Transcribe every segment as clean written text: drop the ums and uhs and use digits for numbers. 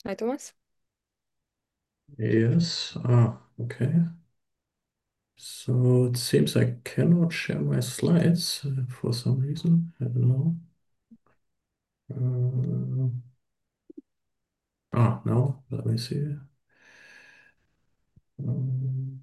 Hi, Thomas. Yes. Okay. So it seems I cannot share my slides for some reason. I don't know. Uh, no. Let me see. Um,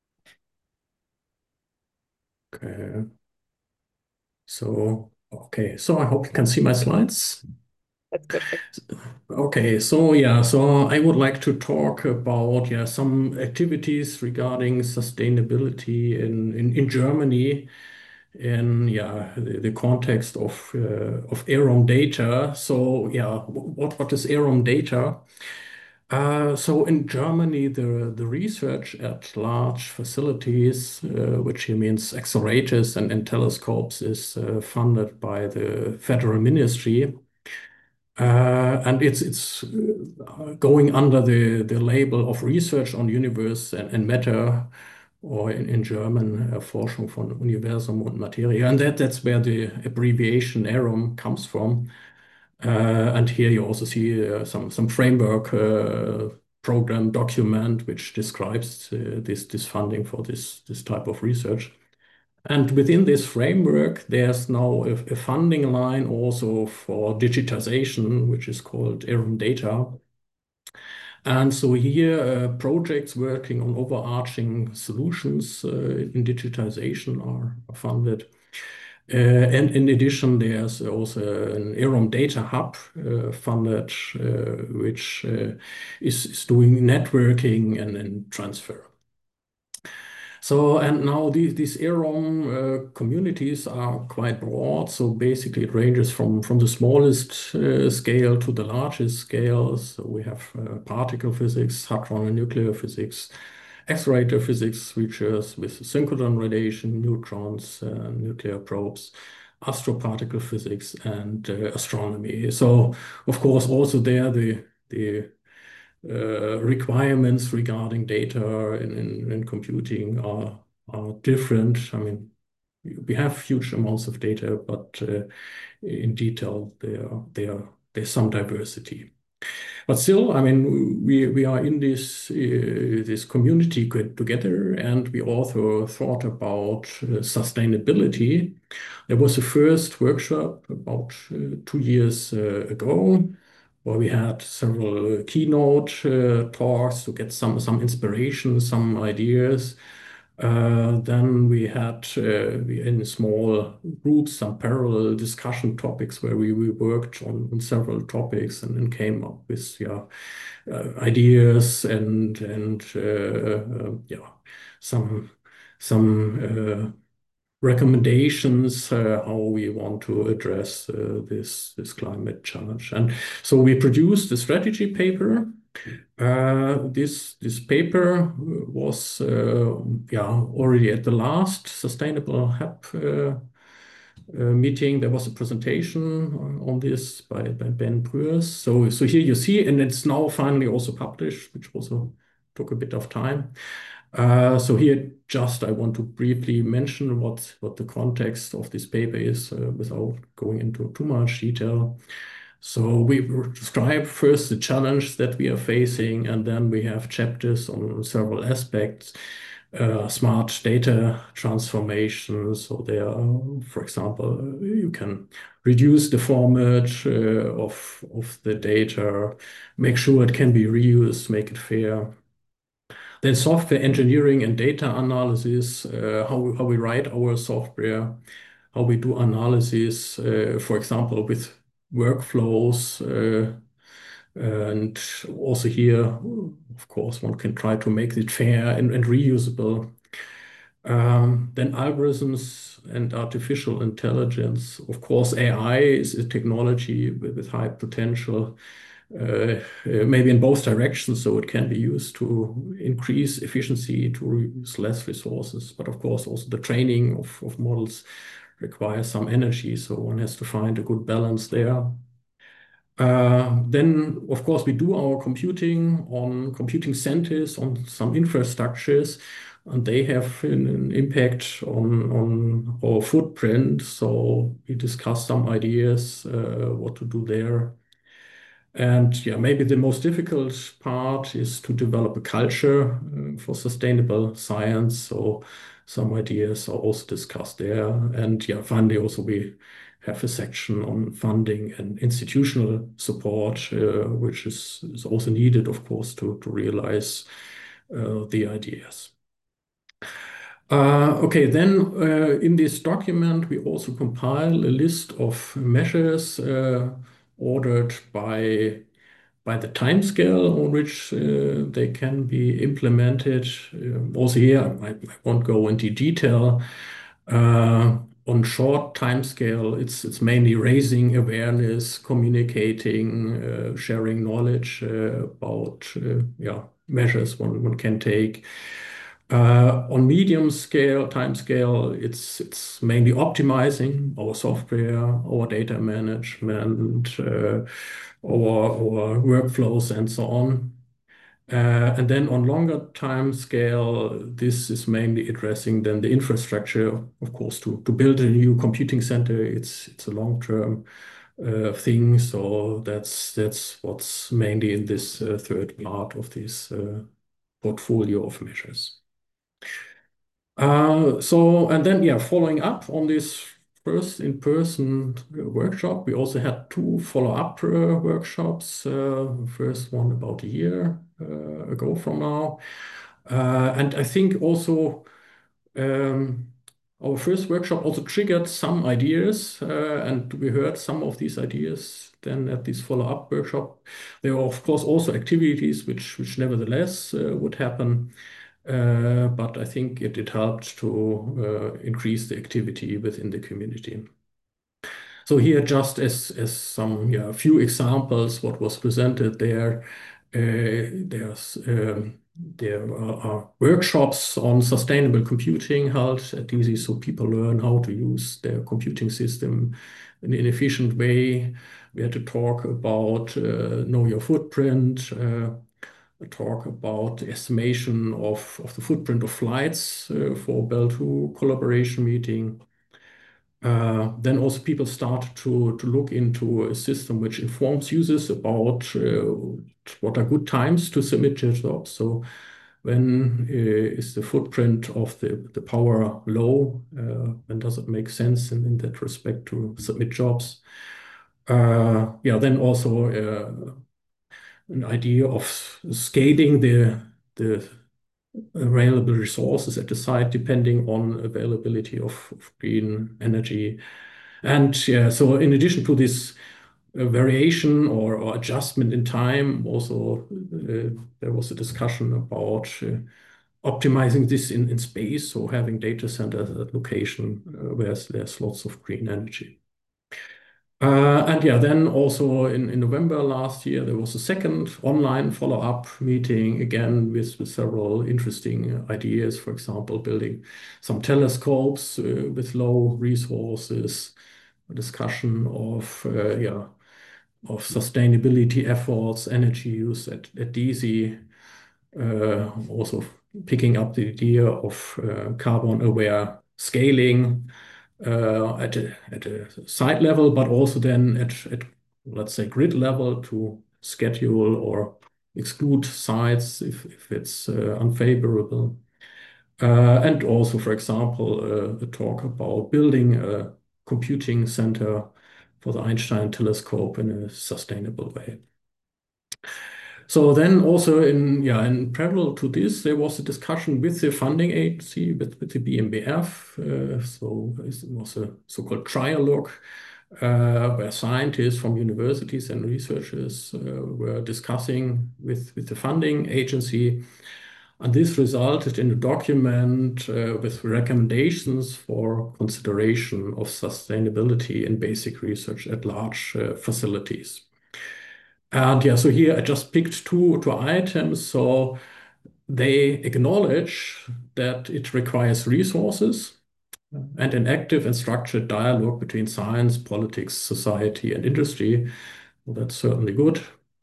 okay. So I hope you can see my slides. That's perfect. Okay. So I would like to talk about some activities regarding sustainability in Germany in the context of Aerom data. So what is Aerom data? So in Germany, the research at large facilities, which here means accelerators and telescopes, is funded by the federal ministry. And it's going under the label of Research on Universe and Matter, or in German Forschung von Universum und Materie. And that's where the abbreviation ARUM comes from. And here you also see some framework program document which describes this funding for this type of research. And within this framework, there's now a funding line also for digitization, which is called Aerom Data. And so here, projects working on overarching solutions in digitization are funded. And in addition, there's also an Aerom Data Hub funded, which is doing networking and transfer. So, and now these Aerom communities are quite broad. So basically, it ranges from the smallest scale to the largest scale. So we have particle physics, hadron and nuclear physics, accelerator physics researchers with synchrotron radiation, neutrons, nuclear probes, astroparticle physics, and astronomy. So, of course, also there the requirements regarding data in computing are different. I mean, we have huge amounts of data, but in detail, there's some diversity. But still, I mean, we are in this community together, and we also thought about sustainability. There was a first workshop about 2 years ago, where we had several keynote talks to get some inspiration, some ideas. Then we had in small groups some parallel discussion topics where we worked on several topics and came up with ideas and some recommendations how we want to address this climate challenge. And so we produced a strategy paper. This paper was already at the last Sustainable Hub meeting. There was a presentation on this by Ben Breuers. So here you see, and it's now finally also published, which also took a bit of time. So here, just I want to briefly mention what the context of this paper is without going into too much detail. So we describe first the challenge that we are facing, and then we have chapters on several aspects. Smart data transformation. So there, for example, you can reduce the format of the data, make sure it can be reused, make it fair. Then software engineering and data analysis, how we write our software, how we do analysis, for example, with workflows. And also here, of course, one can try to make it fair and reusable. Then algorithms and artificial intelligence. Of course, AI is a technology with high potential, maybe in both directions. So it can be used to increase efficiency, to use less resources. But of course, also the training of models requires some energy. So one has to find a good balance there. Then, of course, we do our computing on computing centers, on some infrastructures, and they have an impact on our footprint. So we discuss some ideas what to do there. And yeah, maybe the most difficult part is to develop a culture for sustainable science. So some ideas are also discussed there. And yeah, finally, also we have a section on funding and institutional support, which is also needed, of course, to realize the ideas. Okay, then in this document, we also compile a list of measures ordered by the timescale on which they can be implemented. Also here, I won't go into detail. On short timescale, it's mainly raising awareness, communicating, sharing knowledge about yeah, measures one can take. On medium scale, time scale, it's mainly optimizing our software, our data management, our workflows, and so on. And then on longer time scale, this is mainly addressing then the infrastructure, of course, to build a new computing center. It's a long-term thing, so that's what's mainly in this third part of this portfolio of measures. And then, yeah, following up on this first in-person workshop, we also had two follow-up workshops. First one about a year ago from now. And I think also um, our first workshop also triggered some ideas, and we heard some of these ideas then at this follow-up workshop. There were, of course, also activities which nevertheless would happen. But I think it helped to increase the activity within the community. So here, just as some few examples, what was presented there, there are workshops on sustainable computing held at DZ, so people learn how to use their computing system in an efficient way. We had to talk about know your footprint, talk about the estimation of the footprint of flights for Bell2 collaboration meeting. Then also people started to look into a system which informs users about what are good times to submit your jobs. So when is the footprint of the power low? When does it make sense in that respect to submit jobs? Yeah, then also an idea of scaling the available resources at the site depending on availability of green energy. And yeah, so in addition to this variation or adjustment in time, also there was a discussion about optimizing this in space, so having data centers at location where there's lots of green energy. And yeah, then also in November last year, there was a second online follow-up meeting, again with several interesting ideas. For example, building some telescopes with low resources, a discussion of of sustainability efforts, energy use at DZ, also picking up the idea of carbon-aware scaling at a site level, but also then at let's say grid level to schedule or exclude sites if it's unfavorable. And also, for example, a talk about building a computing center for the Einstein telescope in a sustainable way. So then also in parallel to this, there was a discussion with the funding agency, with the BMBF. So it was a so-called trialogue where scientists from universities and researchers were discussing with the funding agency. And this resulted in a document with recommendations for consideration of sustainability in basic research at large facilities. And yeah, so here I just picked two items. So they acknowledge that it requires resources and an active and structured dialogue between science, politics, society, and industry. Well, that's certainly good.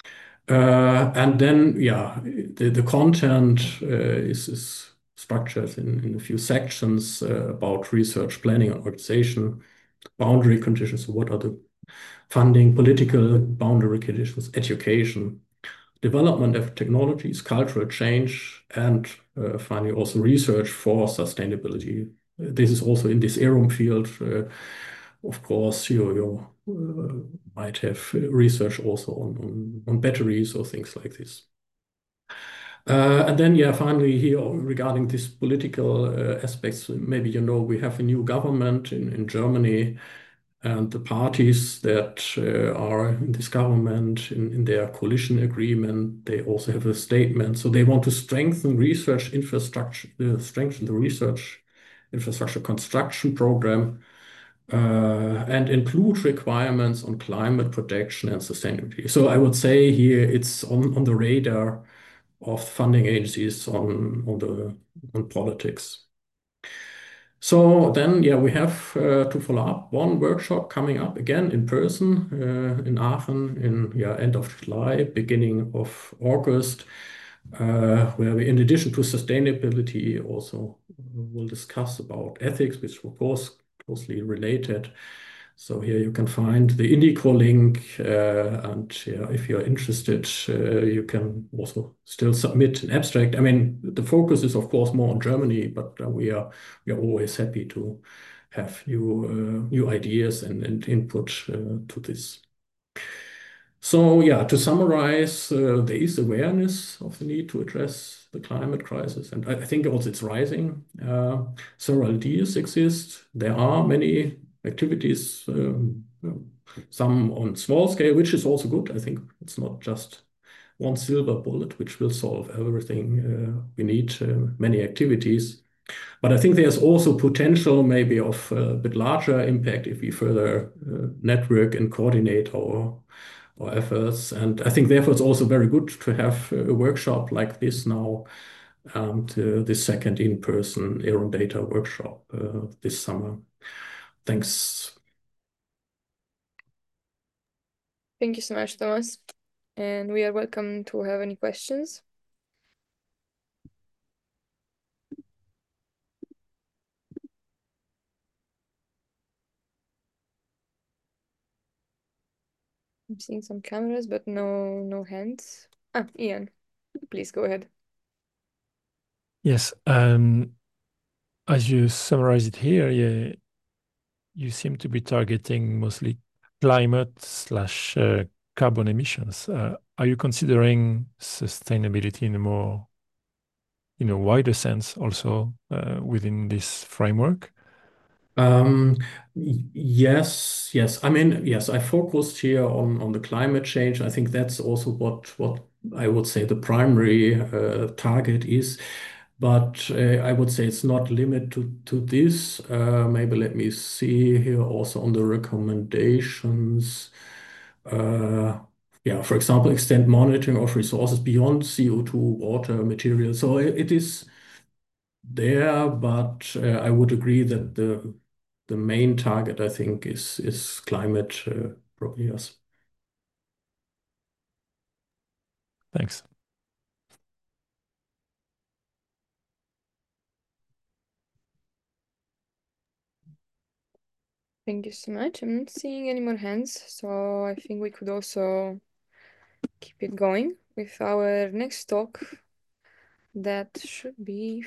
And then, yeah, the content is structured in a few sections about research planning and organization, boundary conditions. So what are the funding, political boundary conditions, education, development of technologies, cultural change, and finally also research for sustainability. This is also in this ERUM field. Of course, you might have research also on batteries or things like this. And then, yeah, finally here regarding these political aspects, maybe you know we have a new government in Germany, and the parties that are in this government, in their coalition agreement, they also have a statement. So they want to strengthen research infrastructure, strengthen the research infrastructure construction program, and include requirements on climate protection and sustainability. So I would say here it's on the radar of funding agencies on politics. So then, yeah, we have to follow up one workshop coming up again in person in Aachen in end of July, beginning of August, where we, in addition to sustainability, also will discuss about ethics, which of course closely related. So here you can find the Indico link, and yeah, if you're interested, you can also still submit an abstract. I mean, the focus is of course more on Germany, but we are always happy to have new ideas and input to this. So yeah, to summarize, there is awareness of the need to address the climate crisis, and I think also it's rising. Several ideas exist. There are many activities, some on small scale, which is also good. I think it's not just one silver bullet which will solve everything. We need many activities. But I think there's also potential maybe of a bit larger impact if we further network and coordinate our efforts. And I think therefore it's also very good to have a workshop like this now, and this second in-person Aeron Data workshop this summer. Thanks. Thank you so much, Thomas. And we are welcome to have any questions. I'm seeing some cameras, but no hands. Ian, please go ahead. Yes, as you summarize it here, yeah, you seem to be targeting mostly climate/carbon emissions. Are you considering sustainability in a more, wider sense also within this framework? Yes. I mean, yes, I focused here on the climate change. I think that's also what I would say the primary target is. But I would say it's not limited to this. Maybe let me see here also on the recommendations. Yeah, for example, extend monitoring of resources beyond CO2, water, materials. So it is there, but I would agree that the main target, I think, is climate probably, yes. Thanks. Thank you so much. I'm not seeing any more hands, so I think we could also keep it going with our next talk. That should be